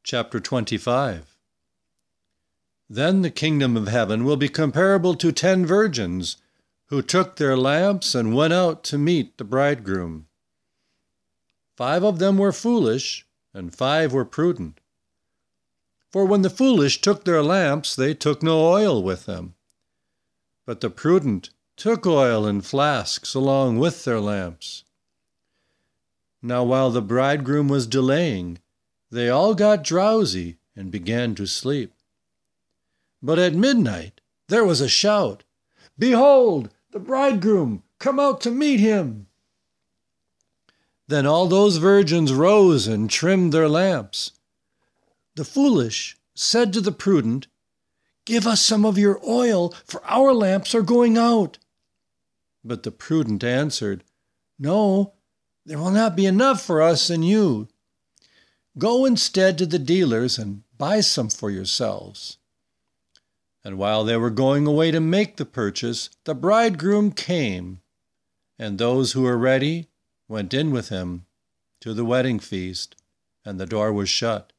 Chapter 25. Then the kingdom of heaven will be comparable to 10 virgins who took their lamps and went out to meet the bridegroom. 5 of them were foolish, and 5 were prudent. For when the foolish took their lamps, they took no oil with them. But the prudent took oil in flasks along with their lamps. Now while the bridegroom was delaying, they all got drowsy and began to sleep. But at midnight there was a shout, "Behold, the bridegroom! Come out to meet him!" Then all those virgins rose and trimmed their lamps. The foolish said to the prudent, "Give us some of your oil, for our lamps are going out." But the prudent answered, "No, there will not be enough for us and you. Go instead to the dealers and buy some for yourselves." And while they were going away to make the purchase, the bridegroom came, and those who were ready went in with him to the wedding feast, and the door was shut.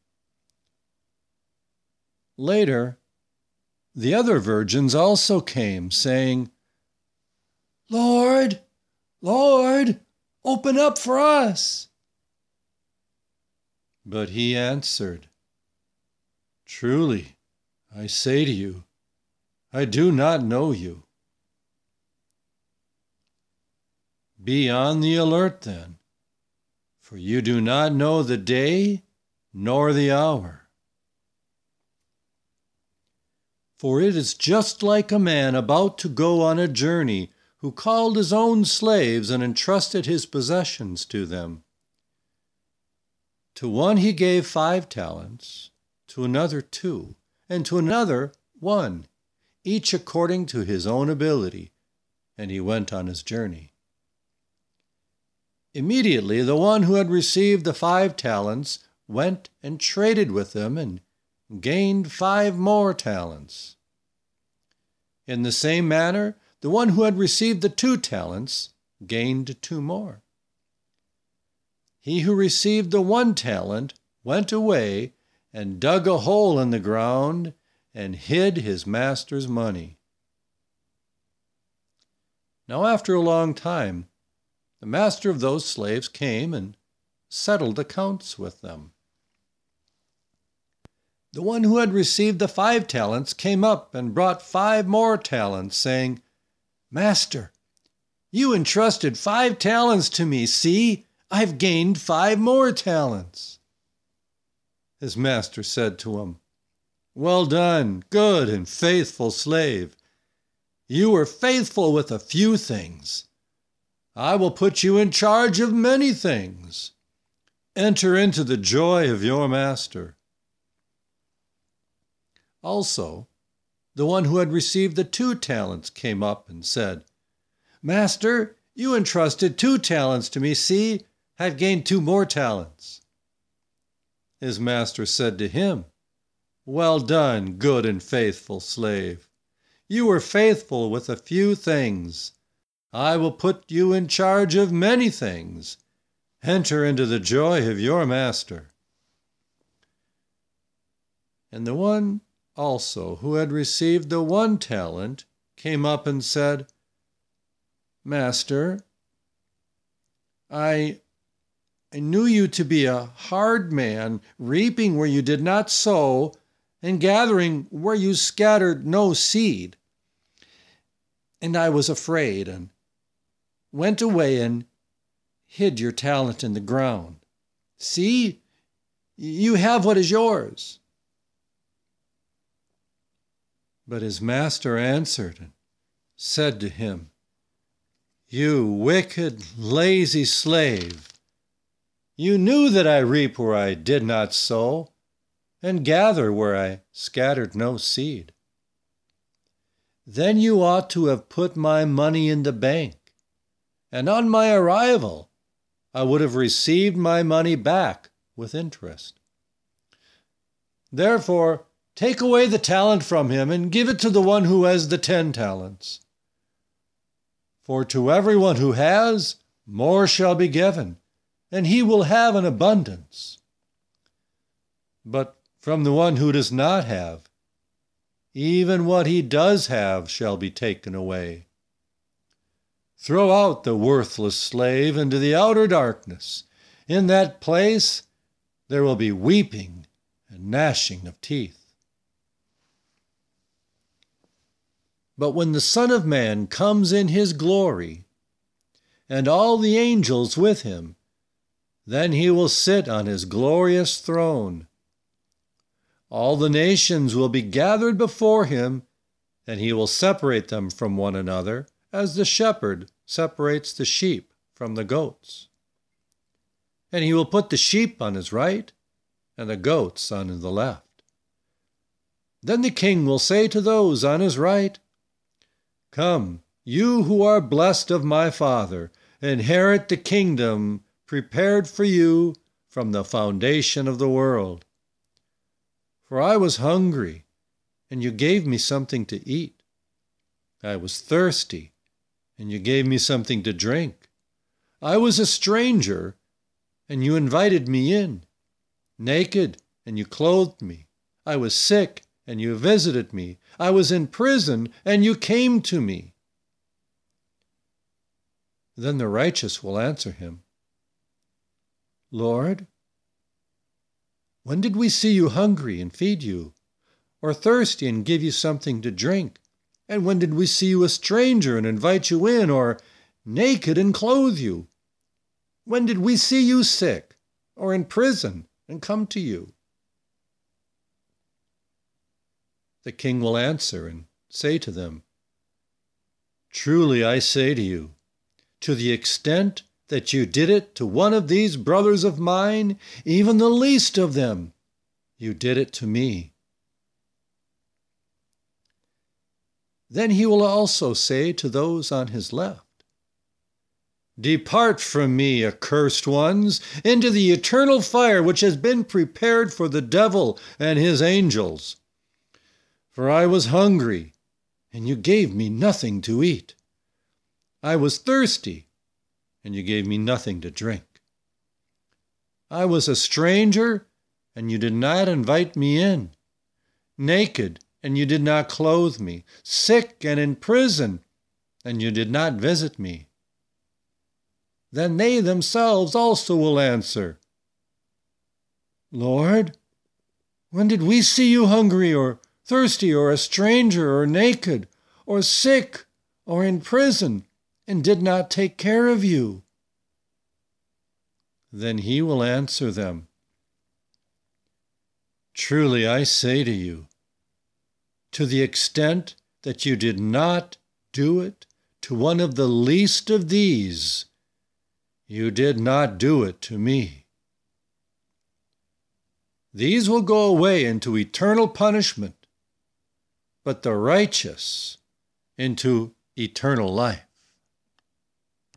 Later, the other virgins also came, saying, "Lord, Lord, open up for us." But he answered, "Truly, I say to you, I do not know you." Be on the alert then, for you do not know the day nor the hour. For it is just like a man about to go on a journey who called his own slaves and entrusted his possessions to them. To one he gave 5 talents, to another 2, and to another 1, each according to his own ability, and he went on his journey. Immediately the one who had received the 5 talents went and traded with them and gained 5 more talents. In the same manner, the one who had received the 2 talents gained 2 more. He who received the 1 talent went away and dug a hole in the ground and hid his master's money. Now after a long time, the master of those slaves came and settled accounts with them. The one who had received the 5 talents came up and brought 5 more talents, saying, "Master, you entrusted 5 talents to me. See, I've gained 5 more talents." His master said to him, "Well done, good and faithful slave. You were faithful with a few things. I will put you in charge of many things. Enter into the joy of your master." Also, the one who had received the 2 talents came up and said, "Master, you entrusted 2 talents to me. See, I've gained 2 more talents." His master said to him, "Well done, good and faithful slave. You were faithful with a few things. I will put you in charge of many things. Enter into the joy of your master." And the one also who had received the 1 talent came up and said, "Master, I knew you to be a hard man, reaping where you did not sow, and gathering where you scattered no seed. And I was afraid, and went away and hid your talent in the ground. See, you have what is yours." But his master answered and said to him, "You wicked, lazy slave, you knew that I reap where I did not sow, and gather where I scattered no seed. Then you ought to have put my money in the bank, and on my arrival I would have received my money back with interest. Therefore, take away the talent from him and give it to the one who has the 10 talents. For to everyone who has, more shall be given, and he will have an abundance. But from the one who does not have. Even what he does have shall be taken away. Throw out the worthless slave into the outer darkness. In that place there will be weeping and gnashing of teeth. But when the Son of Man comes in his glory, and all the angels with him, then he will sit on his glorious throne. All the nations will be gathered before him, and he will separate them from one another, as the shepherd separates the sheep from the goats. And he will put the sheep on his right, and the goats on the left. Then the king will say to those on his right, "Come, you who are blessed of my Father, inherit the kingdom prepared for you from the foundation of the world. For I was hungry, and you gave me something to eat. I was thirsty, and you gave me something to drink. I was a stranger, and you invited me in. Naked, and you clothed me. I was sick, and you visited me. I was in prison, and you came to me." Then the righteous will answer him, "Lord, when did we see you hungry and feed you, or thirsty and give you something to drink? And when did we see you a stranger and invite you in, or naked and clothe you? When did we see you sick or in prison and come to you?" The king will answer and say to them, "Truly I say to you, to the extent that you did it to one of these brothers of mine, even the least of them, you did it to me." Then he will also say to those on his left, "Depart from me, accursed ones, into the eternal fire which has been prepared for the devil and his angels. For I was hungry, and you gave me nothing to eat. I was thirsty, and you gave me nothing to drink. I was a stranger, and you did not invite me in. Naked, and you did not clothe me. Sick and in prison, and you did not visit me." Then they themselves also will answer, "Lord, when did we see you hungry or thirsty or a stranger or naked or sick or in prison and did not take care of you?" Then he will answer them, "Truly I say to you, to the extent that you did not do it to one of the least of these, you did not do it to me." These will go away into eternal punishment, but the righteous into eternal life.